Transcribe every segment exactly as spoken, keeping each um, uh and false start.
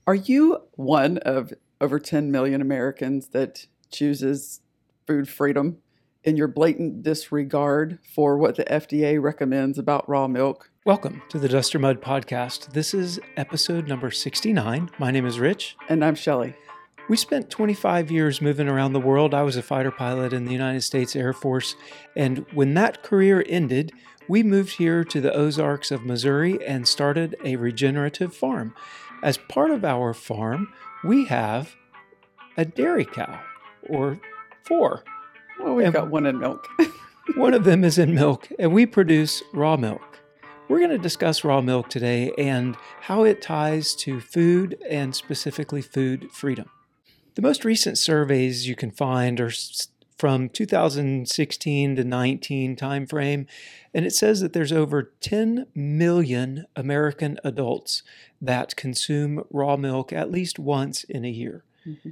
Are you one of over ten million Americans that chooses food freedom in your blatant disregard for what the F D A recommends about raw milk? Welcome to the Duster Mud Podcast. This is episode number sixty-nine. My name is Rich. And I'm Shelley. We spent twenty-five years moving around the world. I was a fighter pilot in the United States Air Force. And when that career ended, we moved here to the Ozarks of Missouri and started a regenerative farm. As part of our farm, we have a dairy cow, or four. Well, we've And got one in milk. One of them is in milk, and we produce raw milk. We're going to discuss raw milk today and how it ties to food and specifically food freedom. The most recent surveys you can find are from two thousand sixteen to nineteen timeframe, and it says that there's over ten million American adults that consume raw milk at least once in a year. Mm-hmm.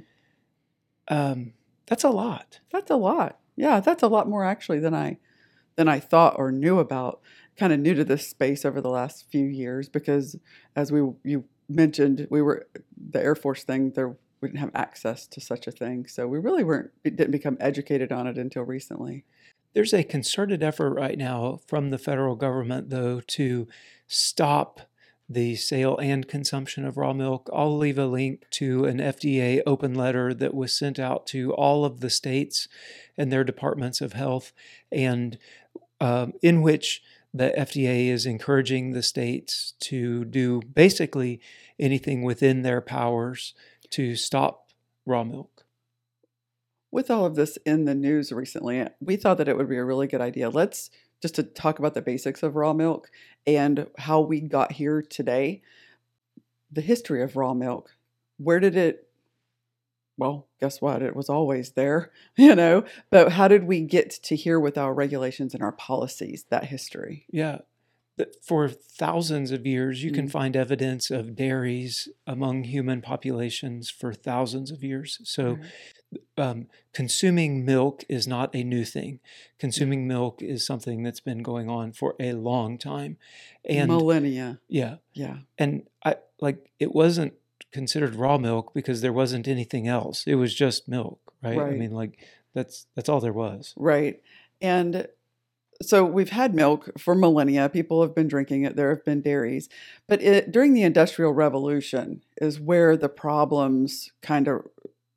Um, that's a lot. That's a lot. Yeah, that's a lot more actually than I than I thought or knew about. Kind of new to this space over the last few years because, as we you mentioned, we were the Air Force thing. There we didn't have access to such a thing, so we really weren't didn't become educated on it until recently. There's a concerted effort right now from the federal government, though, to stop the sale and consumption of raw milk. I'll leave a link to an F D A open letter that was sent out to all of the states and their departments of health, and um, in which the F D A is encouraging the states to do basically anything within their powers to stop raw milk. With all of this in the news recently, we thought that it would be a really good idea. Let's just to talk about the basics of raw milk and how we got here today. The history of raw milk. Where did it, well, guess what? It was always there, you know, but how did we get to here with our regulations and our policies, that history? Yeah. For thousands of years, you Mm. can find evidence of dairies among human populations for thousands of years. So um, consuming milk is not a new thing. Consuming milk is something that's been going on for a long time. And Millennia. yeah. Yeah. And I like it wasn't considered raw milk because there wasn't anything else. It was just milk, right? I Right. mean, like that's that's all there was. Right. And so we've had milk for millennia. People have been drinking it. There have been dairies. But it, during the Industrial Revolution is where the problems kind of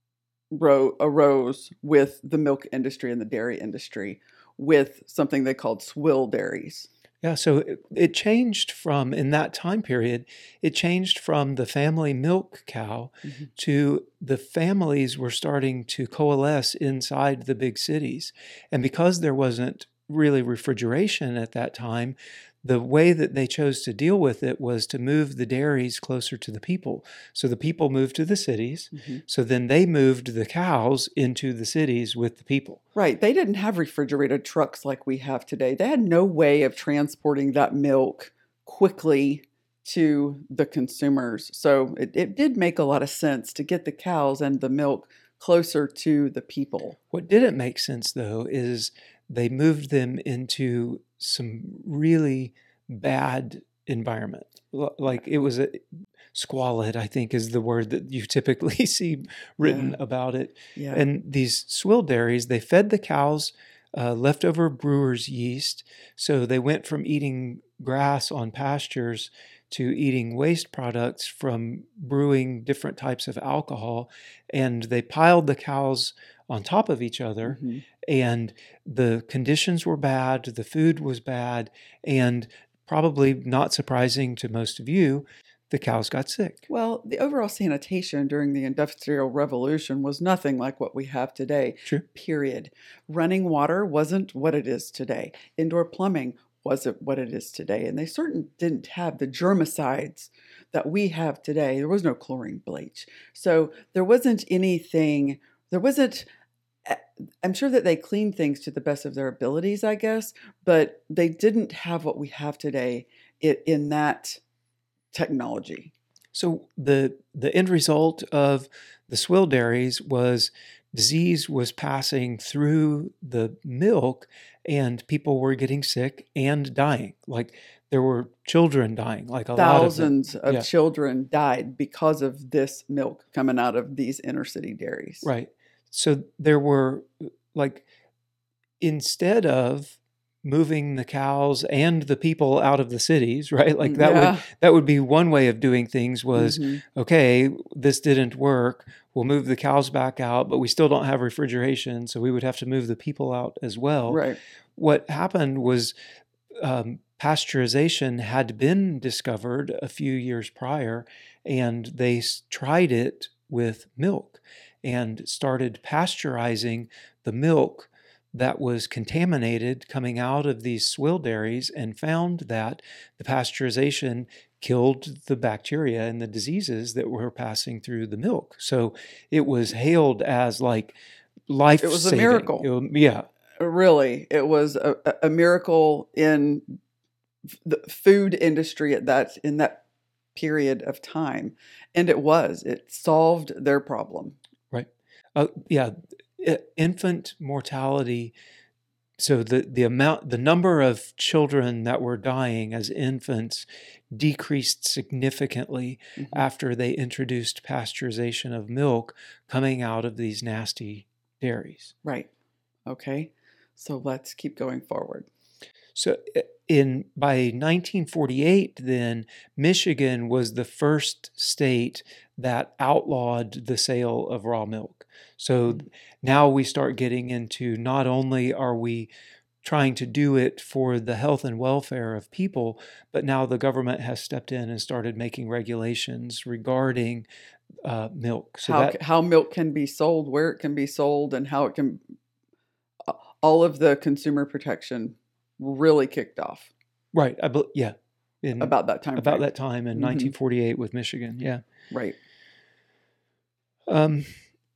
ro- arose with the milk industry and the dairy industry with something they called swill dairies. Yeah, so it, it changed from, in that time period, it changed from the family milk cow Mm-hmm. to the families were starting to coalesce inside the big cities. And because there wasn't really refrigeration at that time, the way that they chose to deal with it was to move the dairies closer to the people. So the people moved to the cities. Mm-hmm. So then they moved the cows into the cities with the people. Right. They didn't have refrigerated trucks like we have today. They had no way of transporting that milk quickly to the consumers. So it, it did make a lot of sense to get the cows and the milk closer to the people. What didn't make sense, though, is they moved them into some really bad environment. L- Like it was a squalid, I think is the word that you typically see written Yeah. about it. Yeah. And these swill dairies, they fed the cows uh, leftover brewer's yeast. So they went from eating grass on pastures to eating waste products from brewing different types of alcohol. And they piled the cows on top of each other. Mhm. And the conditions were bad, the food was bad, and probably not surprising to most of you, the cows got sick. Well, the overall sanitation during the Industrial Revolution was nothing like what we have today. True. Period. Running water wasn't what it is today. Indoor plumbing wasn't what it is today. And they certainly didn't have the germicides that we have today. There was no chlorine bleach. So there wasn't anything, there wasn't, I'm sure that they cleaned things to the best of their abilities, I guess, but they didn't have what we have today in that technology. So the the end result of the swill dairies was disease was passing through the milk, and people were getting sick and dying. Like there were children dying, like a lot of them. Thousands of Yeah. children died because of this milk coming out of these inner city dairies. Right. So there were, like, instead of moving the cows and the people out of the cities, right? Like that Yeah. would that would be one way of doing things was, Mhm. okay, this didn't work. We'll move the cows back out, but we still don't have refrigeration, so we would have to move the people out as well. Right. What happened was um, pasteurization had been discovered a few years prior, and they s- tried it with milk and started pasteurizing the milk that was contaminated coming out of these swill dairies, and found that the pasteurization killed the bacteria and the diseases that were passing through the milk. So it was hailed as like life. It was a miracle. It wa- yeah. Really, it was a, a- a miracle in the food industry at that in that period of time, and it was. It solved their problem. Right. Uh, yeah. I- Infant mortality. So the, the amount, the number of children that were dying as infants decreased significantly Mhm. after they introduced pasteurization of milk coming out of these nasty dairies. Right. Okay. So let's keep going forward. So i- in by nineteen forty-eight, then Michigan was the first state that outlawed the sale of raw milk. So Mhm. now we start getting into, not only are we trying to do it for the health and welfare of people, but now the government has stepped in and started making regulations regarding uh, milk. So how that ca- how milk can be sold, where it can be sold, and how it can. All of the consumer protection really kicked off right, I bel yeah, in about that time. about frame. that time in Mhm. nineteen forty-eight with Michigan, yeah. Right. Um,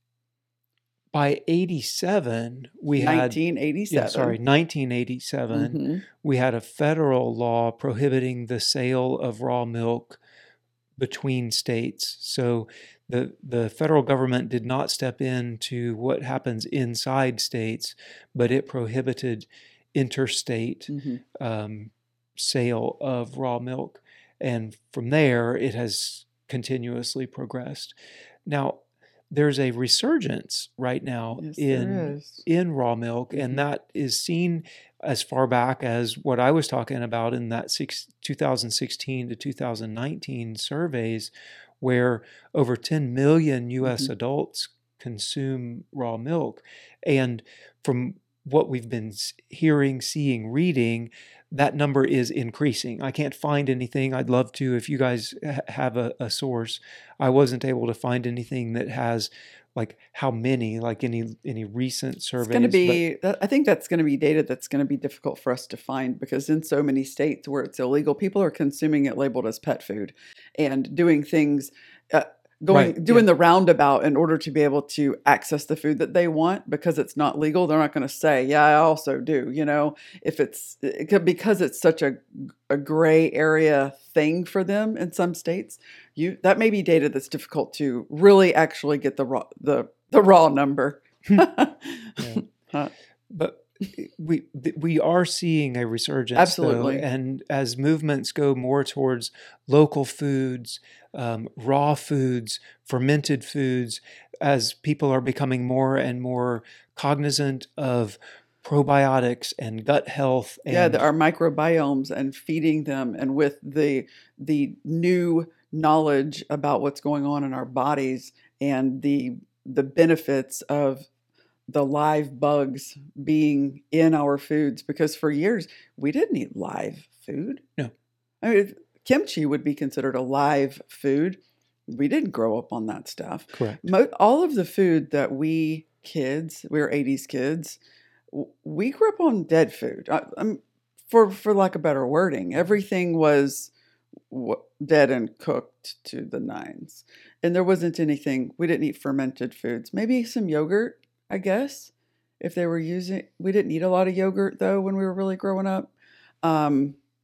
by eighty-seven, we had nineteen eighty-seven. yeah, sorry, nineteen eighty-seven, Mhm. we had a federal law prohibiting the sale of raw milk between states. So the the federal government did not step into what happens inside states, but it prohibited interstate Mhm. um, sale of raw milk, and from there it has continuously progressed. Now there's a resurgence right now Yes, in there is. in raw milk, Mhm. and that is seen as far back as what I was talking about in that six, two thousand sixteen to two thousand nineteen surveys, where over ten million U S Mhm. adults consume raw milk. And from what we've been s- hearing, seeing, reading, that number is increasing. I can't find anything. I'd love to, if you guys ha- have a, a source. I wasn't able to find anything that has like how many, like any any recent It's going to surveys. But be, that- I think that's going to be data that's going to be difficult for us to find, because in so many states where it's illegal, people are consuming it labeled as pet food and doing things, uh, going, Right, doing yeah. the roundabout in order to be able to access the food that they want. Because it's not legal, they're not going to say, yeah, I also do, you know, if it's, it could, because it's such a, a gray area thing for them in some states. You, that may be data that's difficult to really actually get the raw, the, the raw number. Yeah. Huh. But we th- we are seeing a resurgence, Absolutely. though, and as movements go more towards local foods, um, raw foods, fermented foods, as people are becoming more and more cognizant of probiotics and gut health, Yeah, and the, our microbiomes, and feeding them, and with the the new knowledge about what's going on in our bodies, and the the benefits of the live bugs being in our foods. Because for years we didn't eat live food. No. I mean, kimchi would be considered a live food. We didn't grow up on that stuff. correct. Mo- all of the food that we kids, we were eighties kids, w- we grew up on dead food. I, I'm, for for lack of better wording, everything was w- dead and cooked to the nines, and there wasn't anything. We didn't eat fermented foods. Maybe some yogurt, I guess, if they were using. We didn't eat a lot of yogurt though when we were really growing up. Um,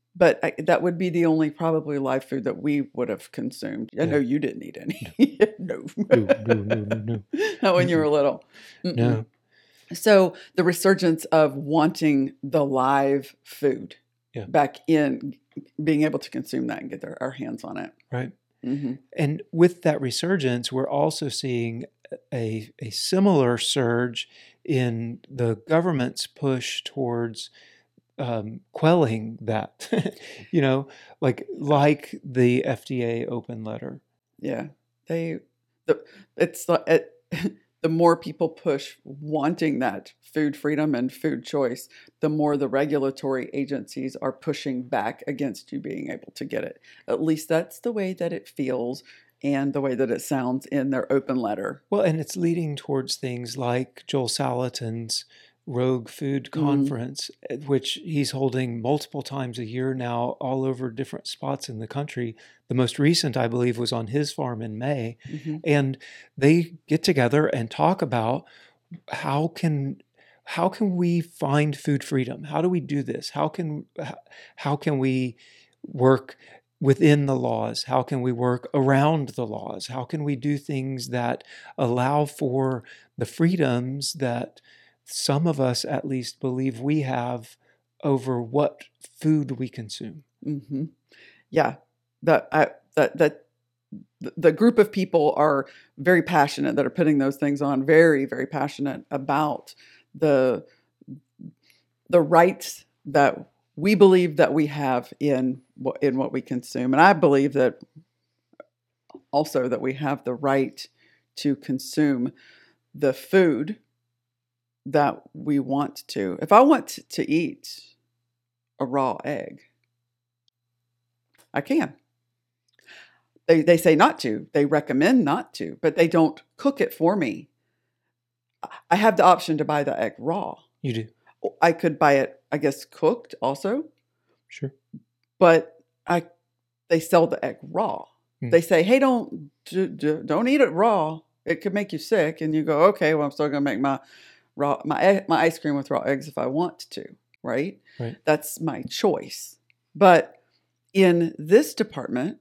But I, that would be the only probably live food that we would have consumed. I Yeah. know you didn't eat any. No. No, no, no, no, no. Not when you Mm-mm. were little. Mm-mm. No. So the resurgence of wanting the live food Yeah. back in, being able to consume that and get their, our hands on it. Right. Mm-hmm. And with that resurgence, we're also seeing a, a similar surge in the government's push towards um, quelling that, you know, like like the F D A open letter. Yeah, they the it's the it, the more people push wanting that food freedom and food choice, the more the regulatory agencies are pushing back against you being able to get it. At least that's the way that it feels and the way that it sounds in their open letter. Well, and it's leading towards things like Joel Salatin's Rogue Food Conference, mm. which he's holding multiple times a year now, all over different spots in the country. The most recent, I believe, was on his farm in May. Mm-hmm. And they get together and talk about how can how can we find food freedom? How do we do this? How can how can we work within the laws? How can we work around the laws? How can we do things that allow for the freedoms that some of us at least believe we have over what food we consume? Mm-hmm. Yeah, that I, that that the group of people are very passionate that are putting those things on. Very, very passionate about the the rights that we believe that we have in in what we consume, and I believe that also that we have the right to consume the food that we want to. If I want to eat a raw egg, I can. They they say not to. They recommend not to, but they don't cook it for me. I have the option to buy the egg raw. You do. I could buy it, I guess, cooked also. Sure. But I they sell the egg raw. Mm. They say, "Hey, don't do, do, don't eat it raw. It could make you sick." And you go, "Okay, well, I'm still going to make my raw my my ice cream with raw eggs if I want to." Right? Right. That's my choice. But in this department,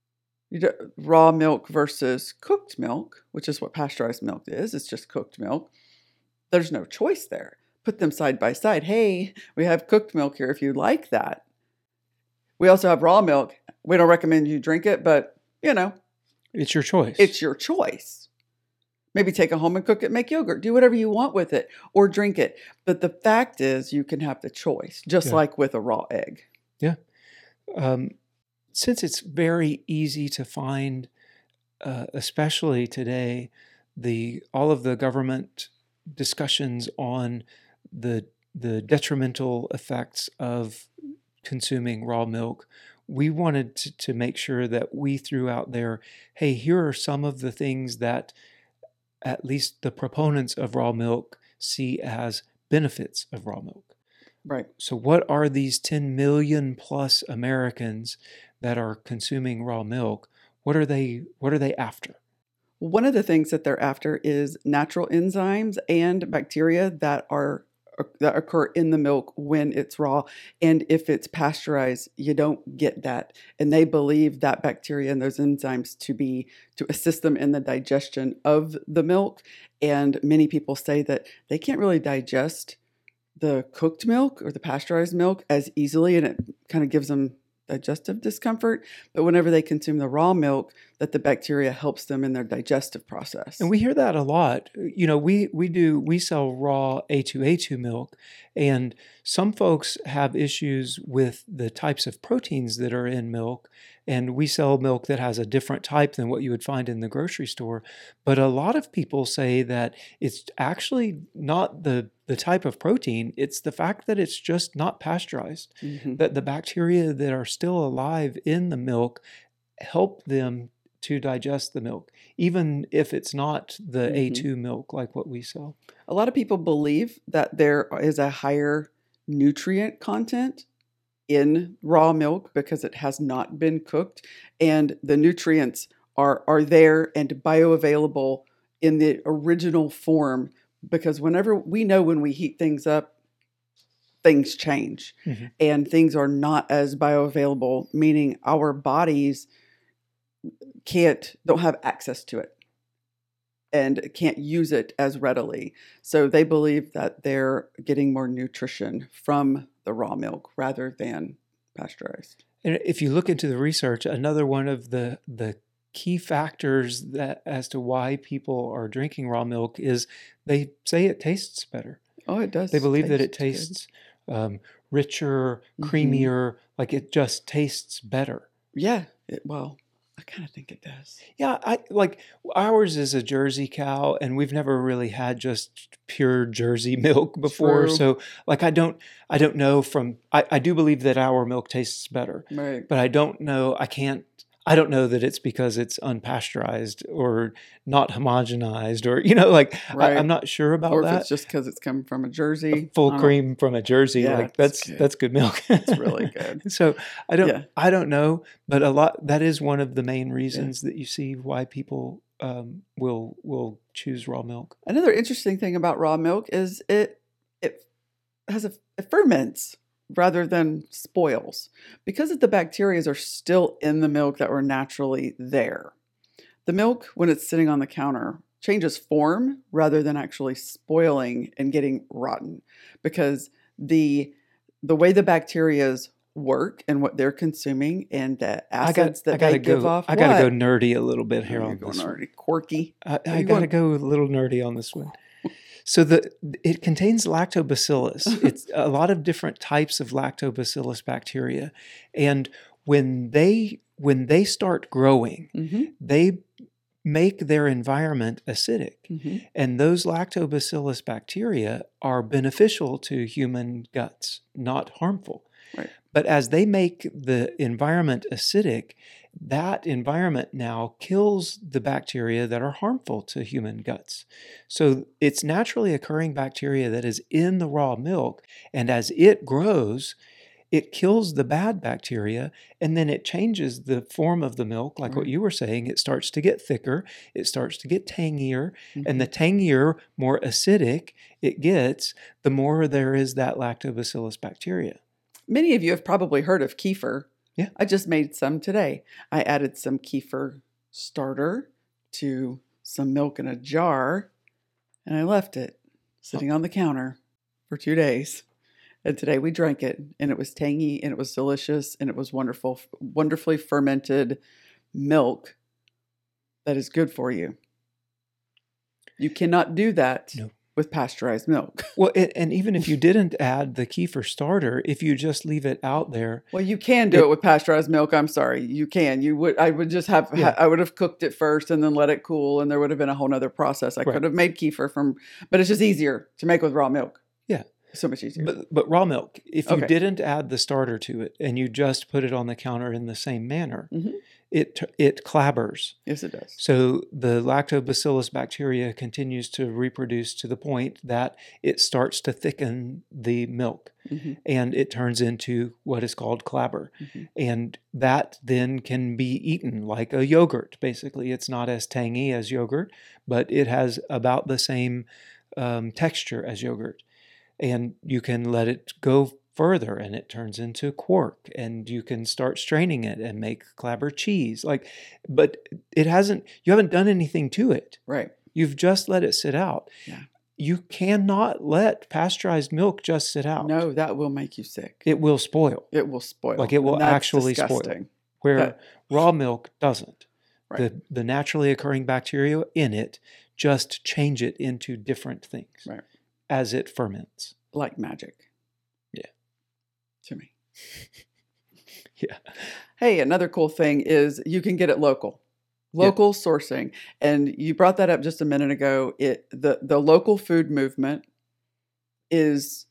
raw milk versus cooked milk, which is what pasteurized milk is, it's just cooked milk. There's no choice there. Put them side by side. Hey, we have cooked milk here if you like that. We also have raw milk. We don't recommend you drink it, but, you know. It's your choice. It's your choice. Maybe take it home and cook it, make yogurt. Do whatever you want with it or drink it. But the fact is you can have the choice, just yeah. like with a raw egg. Yeah. Um, since it's very easy to find, uh, especially today, the all of the government discussions on the the detrimental effects of consuming raw milk, we wanted to, to make sure that we threw out there, hey, here are some of the things that at least the proponents of raw milk see as benefits of raw milk. Right. So what are these ten million plus Americans that are consuming raw milk? What are they what are they after? One of the things that they're after is natural enzymes and bacteria that are that occur in the milk when it's raw. And if it's pasteurized, you don't get that. And they believe that bacteria and those enzymes to be to assist them in the digestion of the milk. And many people say that they can't really digest the cooked milk or the pasteurized milk as easily, and it kind of gives them digestive discomfort. But whenever they consume the raw milk, that the bacteria helps them in their digestive process. And we hear that a lot. You know, we we do we sell raw A two A two milk, and some folks have issues with the types of proteins that are in milk, and we sell milk that has a different type than what you would find in the grocery store. But a lot of people say that it's actually not the the type of protein, it's the fact that it's just not pasteurized, mm-hmm. that the bacteria that are still alive in the milk help them to digest the milk, even if it's not the mm-hmm. A two milk like what we sell. A lot of people believe that there is a higher nutrient content in raw milk because it has not been cooked, and the nutrients are, are there and bioavailable in the original form. Because whenever we know when we heat things up things change hmm and things are not as bioavailable, meaning our bodies can't, don't have access to it and can't use it as readily. So they believe that they're getting more nutrition from the raw milk rather than pasteurized. And if you look into the research, another one of the the key factors that as to why people are drinking raw milk is they say it tastes better. Oh, it does. They believe that it taste tastes um, richer, good. Mhm. creamier, like it just tastes better. Yeah. It, well, I kind of think it does. Yeah, I like ours is a Jersey cow, and we've never really had just pure Jersey milk before. True. So, like, I don't, I don't know from. I, I do believe that our milk tastes better, Right. but I don't know. I can't. I don't know that it's because it's unpasteurized or not homogenized, or you know, like I, Right. I'm not sure about Or if that. it's just because it's coming from a A Jersey. full I don't- cream from a Jersey, Yeah, like it's that's good. that's good milk. It's really good. So I don't Yeah. I don't know, but a lot that is one of the main reasons that you see why people um, will will choose raw milk. Another interesting thing about raw milk is it it has a it ferments rather than spoils because the bacteria are still in the milk that were naturally there. The milk, when it's sitting on the counter, changes form rather than actually spoiling and getting rotten because the the way the bacterias work and what they're consuming and the I got acids that I gotta they give go off. I gotta go What? nerdy a little bit Oh, here you're on going this one. already quirky. I, Are I you gotta going? go a little nerdy on this one. So the it contains lactobacillus. It's a lot of different types of lactobacillus bacteria, and when they when they start growing, Mm-hmm. they make their environment acidic. Mm-hmm. And those lactobacillus bacteria are beneficial to human guts, not harmful. Right. But as they make the environment acidic, that environment now kills the bacteria that are harmful to human guts. So it's naturally occurring bacteria that is in the raw milk, and as it grows, it kills the bad bacteria, and then it changes the form of the milk, like what Right. you were saying. It starts to get thicker, it starts to get tangier, Mm-hmm. and the tangier, more acidic it gets, the more there is that lactobacillus bacteria. Many of you have probably heard of kefir. Yeah. I just made some today. I added some kefir starter to some milk in a jar, and I left it sitting on the counter for two days. And today we drank it, and it was tangy, and it was delicious, and it was wonderful, wonderfully fermented milk that is good for you. You cannot do that No. with pasteurized milk. Well, it, and even if you didn't add the kefir starter, if you just leave it out there, Well, you can do It- it, with pasteurized milk. I'm sorry, you can. You would. I would just have. Yeah. I would have cooked it first and then let it cool, and there would have been a whole nother process. I Right. could have made kefir from, but it's just easier to make with raw milk. Yeah. So much easier. but, but raw milk, if you Okay. didn't add the starter to it and you just put it on the counter in the same manner, Mhm. it it clabbers. Yes, it does. So the lactobacillus bacteria continues to reproduce to the point that it starts to thicken the milk, Mhm. and it turns into what is called clabber. Mhm. And that then can be eaten like a yogurt, basically. It's not as tangy as yogurt, but it has about the same um, texture as yogurt. And you can let it go further and it turns into quark, and you can start straining it and make clabber cheese. Like, but it hasn't, you haven't done anything to it. Right. You've just let it sit out. Yeah. You cannot let pasteurized milk just sit out. No, that will make you sick. It will spoil, It will spoil. Like, it will and that's actually spoil. disgusting. where That- raw milk doesn't. Right. The, the naturally occurring bacteria in it just change it into different things Right. as it ferments. Like magic. Yeah. To me. Yeah. Hey, another cool thing is you can get it local. Local sourcing. And you brought that up just a minute ago. It the, the local food movement is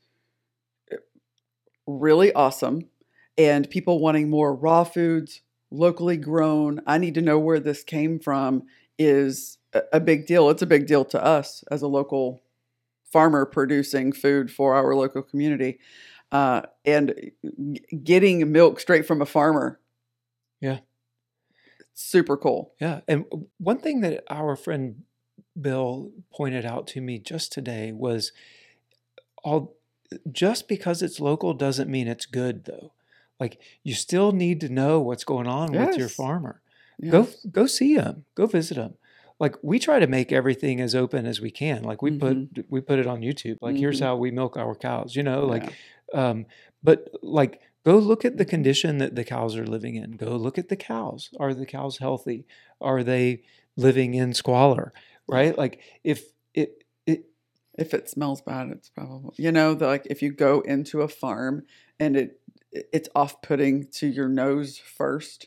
really awesome. And people wanting more raw foods, locally grown. I need to know where this came from is a, a big deal. It's a big deal to us as a local farmer producing food for our local community. Uh, and g- getting milk straight from a farmer. Yeah. Super cool. Yeah. And one thing that our friend Bill pointed out to me just today was all just because it's local doesn't mean it's good, though. Like, you still need to know what's going on with your Yes. farmer. Go Yes. go see them. Go visit them. Like, we try to make everything as open as we can. Like, we Mhm. put we put it on YouTube. Like, here's Mhm. how we milk our cows. You know, like, Yeah. um, but like, go look at the Mhm. condition that the cows are living in. Go look at the cows. Are the cows healthy? Are they living in squalor? Yeah. Right? Like, if it it If it smells bad, it's probably, you know, the, like if you go into a farm and it it's off-putting to your nose first,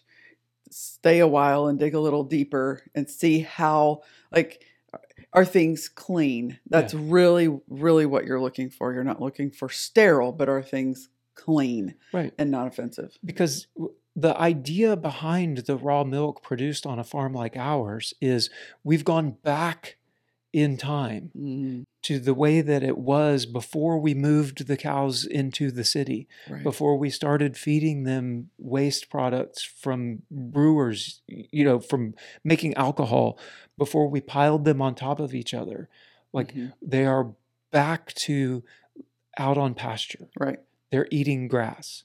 stay a while and dig a little deeper and see how, like, are things clean? yeah, That's really, really what you're looking for. You're not looking for sterile, but are things clean right. and not offensive? Because w- the idea behind the raw milk produced on a farm like ours is we've gone back in time Mm, to the way that it was before we moved the cows into the city, right. before we started feeding them waste products from brewers, y- you know, from making alcohol, before we piled them on top of each other. Like, Mhm. they are back to out on pasture. Right. They're eating grass.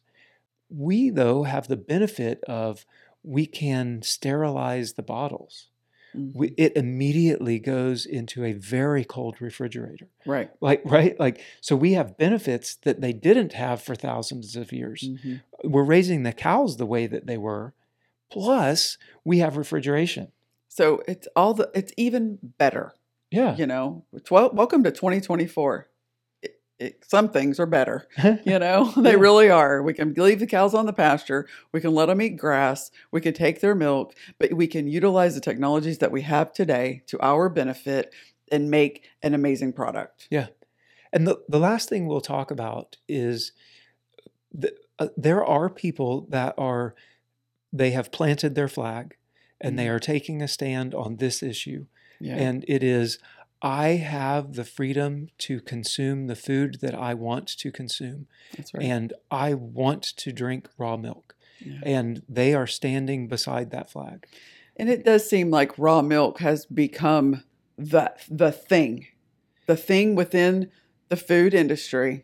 We, though, have the benefit of we can sterilize the bottles. We, Mhm. it immediately goes into a very cold refrigerator. Right. Like, right? Like, so we have benefits that they didn't have for thousands of years. Mhm. We're raising the cows the way that they were, plus we have refrigeration. So it's all the it's even better, Yeah. you know. Well, welcome to twenty twenty-four. It, it, some things are better, you know. They Yeah. really are. We can leave the cows on the pasture. We can let them eat grass. We can take their milk, but we can utilize the technologies that we have today to our benefit and make an amazing product. Yeah. And the, the last thing we'll talk about is the, uh, there are people that are, they have planted their flag and they Mhm. are taking a stand on this issue. Yeah. And it is, I have the freedom to consume the food that I want to consume. That's right. And I want to drink raw milk. Yeah. And they are standing beside that flag. And it does seem like raw milk has become the the thing, the thing within the food industry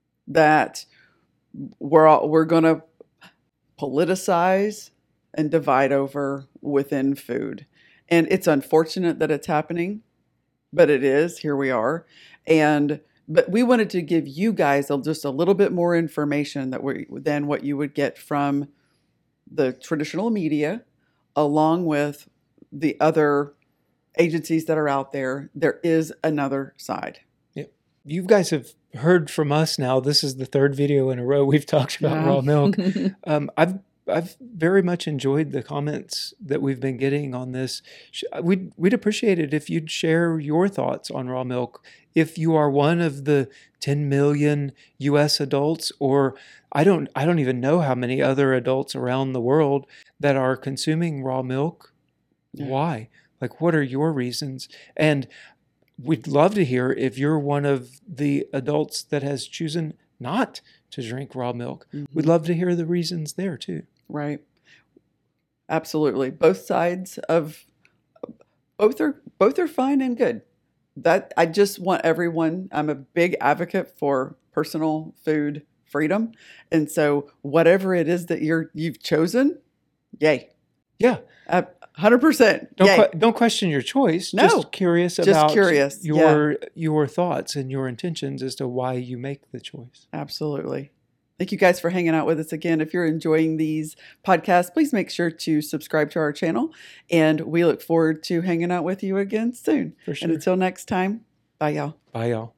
that we're all, we're going to politicize and divide over within food. And it's unfortunate that it's happening, but it is. Here we are. And but we wanted to give you guys a, just a little bit more information that we than what you would get from the traditional media, along with the other agencies that are out there. There is another side. Yep. You guys have heard from us now. This is the third video in a row we've talked about raw milk. Um, I've I've very much enjoyed the comments that we've been getting on this. Sh- We'd we'd appreciate it if you'd share your thoughts on raw milk. If you are one of the ten million U S adults, or I don't I don't even know how many other adults around the world that are consuming raw milk, Yeah. why? Like, what are your reasons? And we'd love to hear if you're one of the adults that has chosen not to drink raw milk. Mhm. We'd love to hear the reasons there too. Right. Absolutely. Both sides of both are both are fine and good. That I just want everyone, I'm a big advocate for personal food freedom. And so whatever it is that you're you've chosen, yay. Yeah. Uh, one hundred percent. Don't Yay. que- don't question your choice. No. Just curious Just about curious, your your thoughts and your intentions as to why you make the choice. Absolutely. Thank you guys for hanging out with us again. If you're enjoying these podcasts, please make sure to subscribe to our channel. And we look forward to hanging out with you again soon. For sure. And until next time, bye, y'all. Bye, y'all.